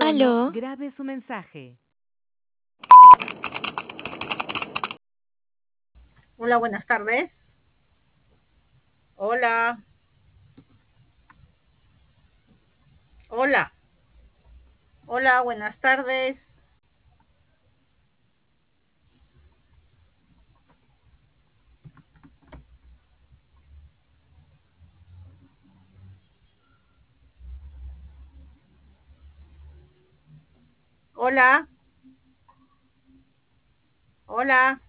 tono, Aló, grabe su mensaje. Hola, buenas tardes. Hola, hola, hola, buenas tardes. Hola, hola.